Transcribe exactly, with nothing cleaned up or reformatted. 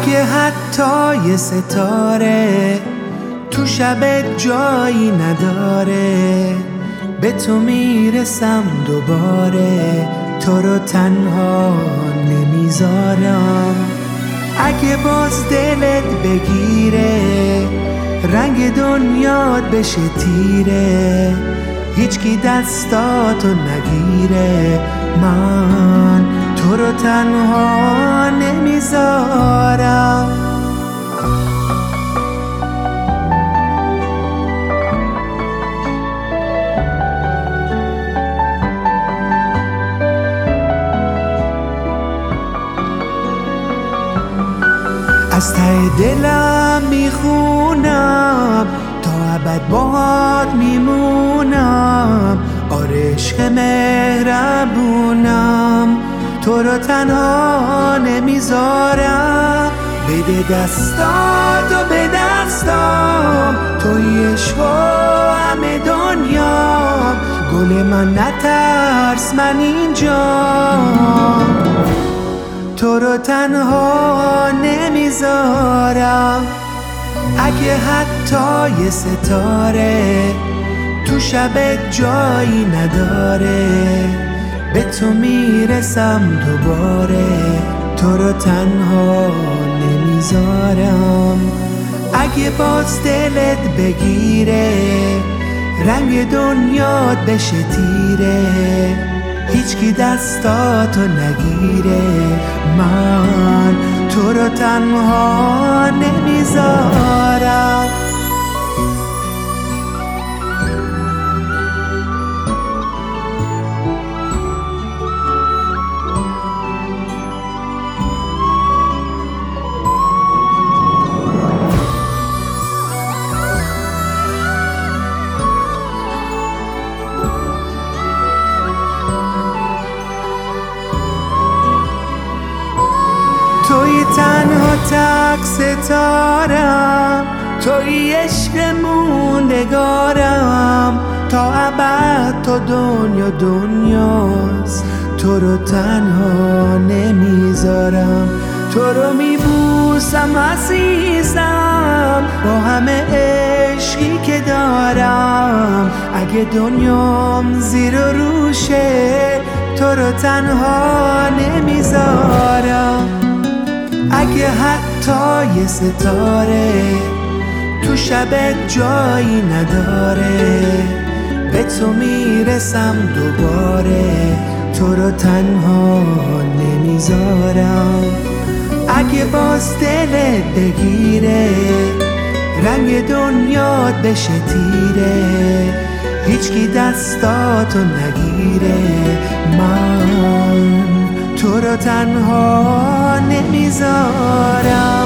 اگه حتی یه ستاره تو شب جایی نداره، به تو میرسم دوباره، تو رو تنها نمیذارم. اگه باز دلت بگیره رنگ دنیات بشه تیره، هیچکی دستاتو نگیره، من تو رو تنها نمیذارم. از ته دلم میخونم تا ابد باهات میمونم، آره عشق مهربونم، تو رو تنها نمیذارم. بده دستاتو به دستام، توی عشق و همه دنیام، گل من نترس من اینجام، تو رو تنها نمیذارم. اگه حتی یه ستاره تو شب جایی نداره، به تو میرسم دوباره، تو رو تنها نمیذارم. اگه باز دلت بگیره رنگ دنیات بشه تیره، هیچکی دستاتو نگیره، من تو رو تنها نمیذارم. توی تنها تک ستارم، توی عشق موندگارم، تا ابد تا دنیا دنیاست، تو رو تنها نمیذارم. تو رو میبوسم عزیزم با همه عشقی که دارم، اگه دنیام زیر و روشه تو رو تنها نمیذارم. اگه حتی یه ستاره تو شب جایی نداره، به تو میرسم دوباره، تو رو تنها نمیذارم. اگه باز دلت بگیره رنگ دنیات بشه تیره، هیچکی دستاتو نگیره، من تو رو تنها نمیذارم.